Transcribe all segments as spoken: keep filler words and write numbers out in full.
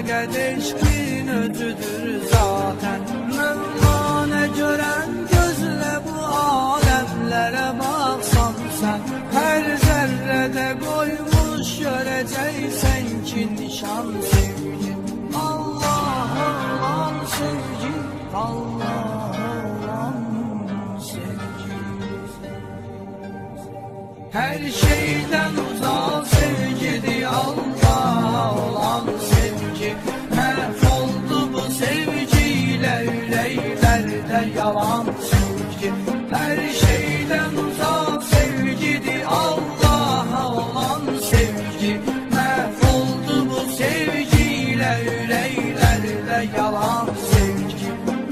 fəqət eşqin özüdür zaten. Mövlanə görən gözlə bu aləmlərə baxsan sən, hər zərrədə qoymuş görəcəksən ki nişan sevgi. Allah olan sevgi, Allah olan sevgi. Her şeyden uzak sevgidir Allah olan sevgi. Mahvoldu bu sevgiyle yüreklerde yalan sevgi. Her şeyden uzak sevgidir Allah'a olan sevgi. Mahvoldu bu sevgiyle yüreklerde yalan sevgi.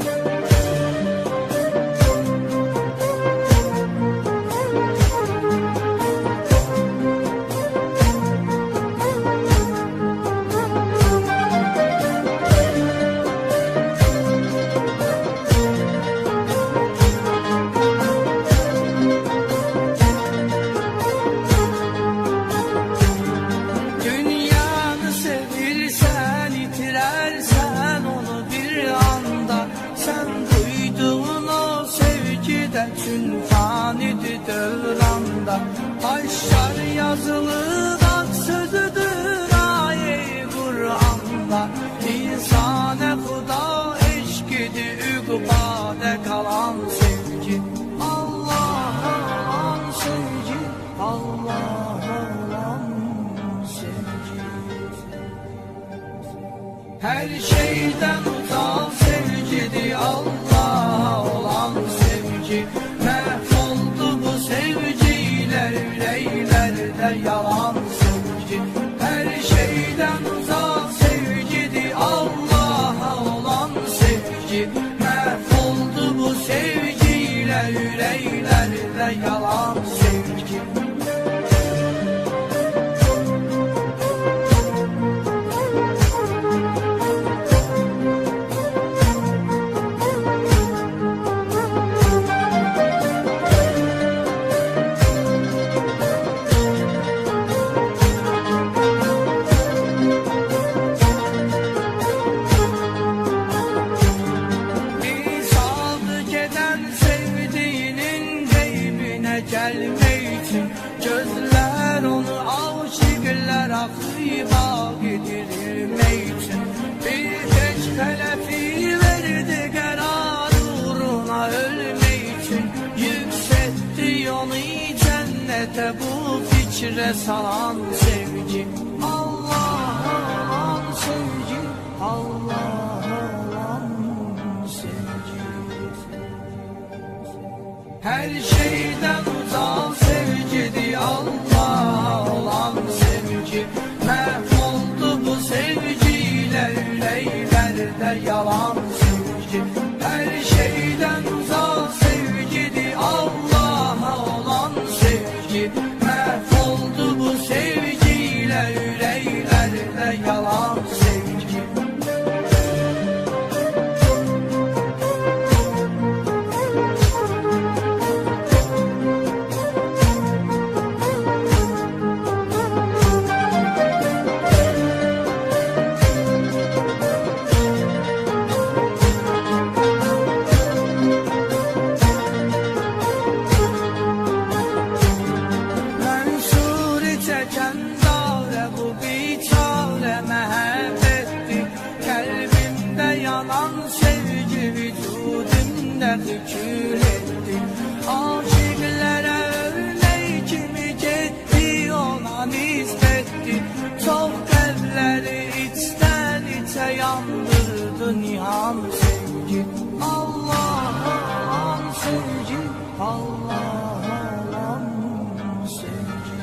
Fanidir dövranda, aşar yazılı bak sözüdür ayet-i Kur'an'da. İnsane Huda eşkidir üqbada kalan sevgi. Allah olan sevgi, Allah olan sevgi. Her şeyden uzak sevgidir Allah olan sevgi. Mahvoldu bu sevgiler yüreklerde yalan sevgi. Her şeyden uzak sevgidir Allah'a olan sevgi. Mahvoldu bu sevgiler yüreklerde yalan sevgi. Gelmek için gözler onu aşıklar akıba gidirilmek için. Bir geç telafi verdi karar uğruna ölmek için. Yükseltti onu cennete bu fikre salan sevgi. Allah olan sevgi, Allah olan sevgi. Her şeyden uzak sevgidir Allah olan sevgi. Mahvoldu bu sevgiyle yüreklerde yalan sevgi. Her şeyden uzak sevgidir Allah'a olan sevgi. Mahvoldu bu sevgiyle yüreklerde yalan sevgi. Sevgi vücudumda hüküm etti. Aşıklara örnek kimi gitti ona nispetti. Çok kalpleri içten içe yandırdı nihan sevgi. Allah olan sevgi, Allah olan sevgi.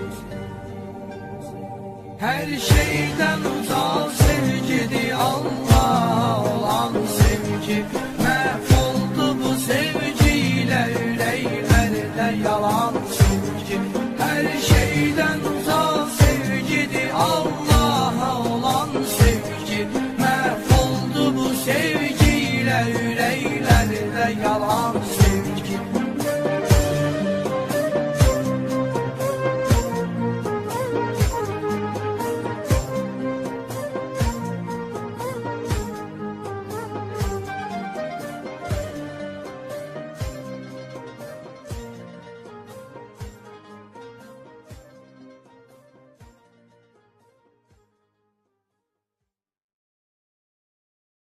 Her şeyden uzak sevgidir Allah olan sevgi. Mahvoldu bu sevgiyle yüreklerde yalan sevgi. Her şeyden uzak sevgidir Allah